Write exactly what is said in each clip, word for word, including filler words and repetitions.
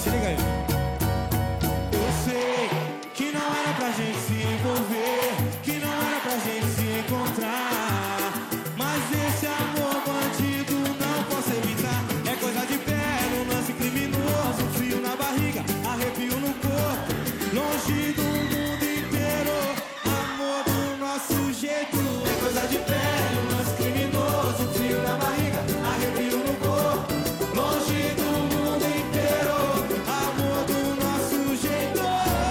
se liga aí. Eu sei que não era pra gente se envolver, que não era pra gente se encontrar, mas esse amor bandido não posso evitar. É coisa de pé, um lance criminoso, frio na barriga, arrepio no corpo, longe do mundo inteiro, amor do nosso jeito. É coisa de pé, um lance criminoso, frio na barriga, arrepio no corpo, longe do mundo inteiro, amor do nosso jeito.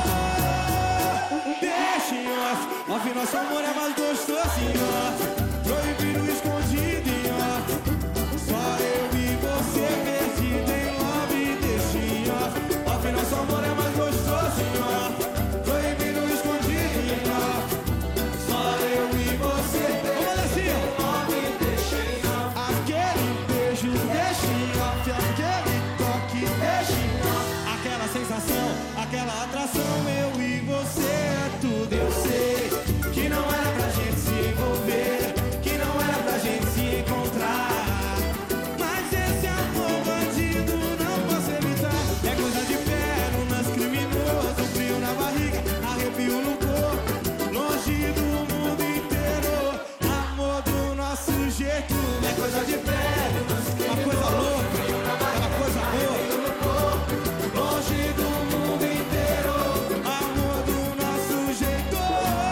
Deixa em off, off, nosso amor é mais gostoso em off, proibido, escondido em off, só eu e você perdido em love. Deixa em off, off, nosso amor é mais gostoso em off, proibido, escondido em off, só eu e você perdido em love. Deixa em off, aquele beijo, deixa em off, aquele toque, deixa em off, aquela sensação, aquela atração, eu e você é tudo. Eu sei que não era pra gente se envolver, que não era pra gente se encontrar, mas esse amor bandido não posso evitar. É coisa de pé, um lance criminoso, frio na barriga, arrepio no corpo, longe do mundo inteiro, amor do nosso jeito. É coisa de pé, uma coisa louca, aquela coisa boa, longe do mundo inteiro, amor do nosso jeito.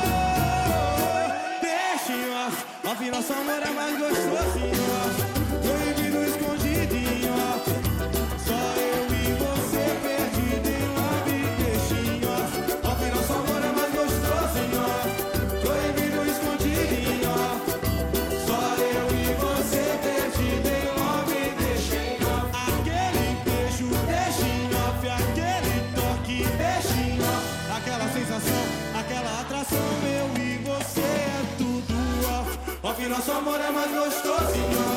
Deixa em off, off, nosso amor é mais gostoso em off, proibido, escondido em off, só eu e você perdido em love. Deixa em off, off, nosso amor é mais gostoso em off, proibido, escondido em off, só eu e você perdido em love. Deixa em off, aquele beijo, deixa em off, aquele toque, deixa em off, aquela sensação, aquela atração, eu e você é tudo off, off, nosso amor é mais gostoso em off.